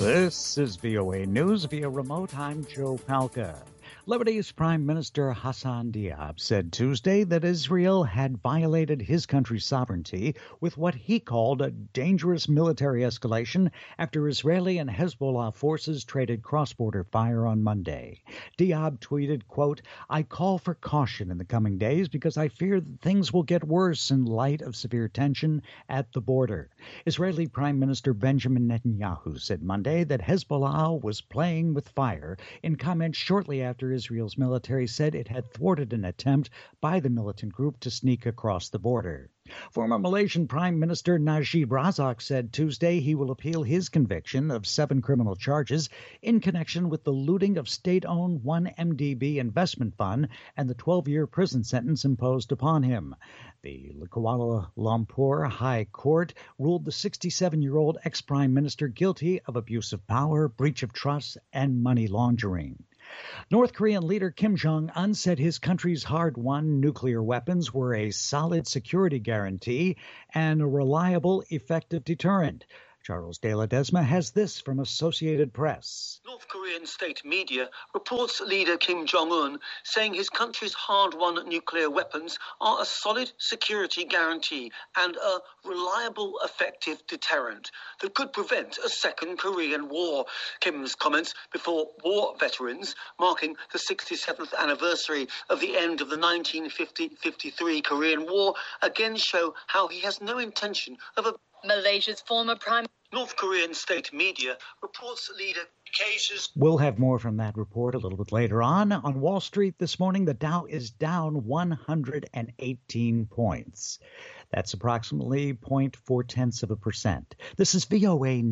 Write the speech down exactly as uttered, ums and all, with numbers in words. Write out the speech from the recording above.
This is V O A News via remote. I'm Joe Palca. Lebanese Prime Minister Hassan Diab said Tuesday that Israel had violated his country's sovereignty with what he called a dangerous military escalation after Israeli and Hezbollah forces traded cross-border fire on Monday. Diab tweeted, quote, "I call for caution in the coming days because I fear that things will get worse in light of severe tension at the border." Israeli Prime Minister Benjamin Netanyahu said Monday that Hezbollah was playing with fire in comments shortly after Israel's military said it had thwarted an attempt by the militant group to sneak across the border. Former Malaysian Prime Minister Najib Razak said Tuesday he will appeal his conviction of seven criminal charges in connection with the looting of state-owned one M D B investment fund and the twelve-year prison sentence imposed upon him. The Kuala Lumpur High Court ruled the sixty-seven-year-old ex-prime minister guilty of abuse of power, breach of trust, and money laundering. North Korean leader Kim Jong-un said his country's hard-won nuclear weapons were a solid security guarantee and a reliable, effective deterrent. Charles De La Desma has this from Associated Press. North Korean state media reports leader Kim Jong-un saying his country's hard-won nuclear weapons are a solid security guarantee and a reliable, effective deterrent that could prevent a second Korean war. Kim's comments before war veterans marking the sixty-seventh anniversary of the end of the nineteen fifty to fifty-three Korean War again show how he has no intention of a Malaysia's former prime North Korean state media reports leader cases. We'll have more from that report a little bit later on. On Wall Street this morning, the Dow is down one hundred eighteen points. That's approximately zero point four tenths of a percent. This is V O A